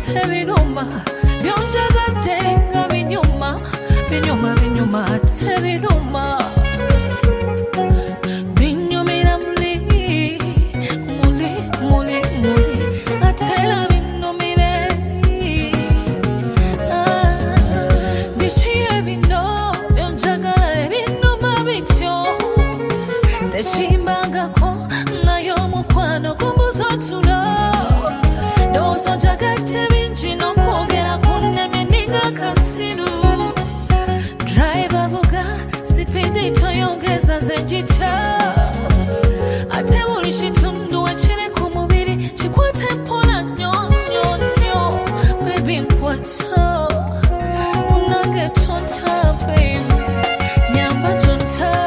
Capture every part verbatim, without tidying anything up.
tebinuma byonjagadde nga binyuma binyuma binyuma tebinuma binyumira muli muli muli muli atela binyumire bishiye bino byonjaga binuma bityo techimbangako nayo mukwano kumuzotula dozo jagate binjino kwogera kunneme ninga kasiru driver vuga sipidi toyongeza zenjita ate buli kitundu wakiri ku mubiri kikwate mpola nnyo nnyo nnyo baby nkwata munange tonta baby nyamba tonta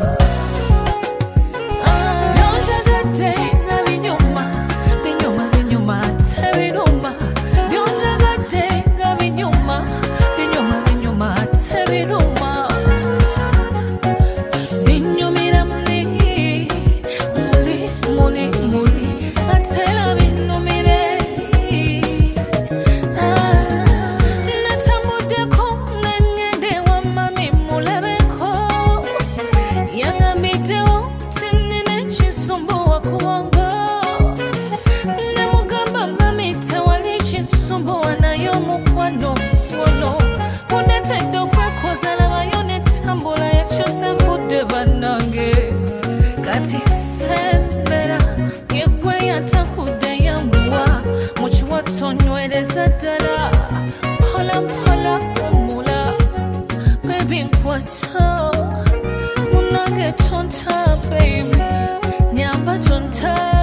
kati sembera yegwe yatakude yambuwa mukiwatonywereza ddala mpola mpola omula baby nkwata munange tonta baby nyamba tonta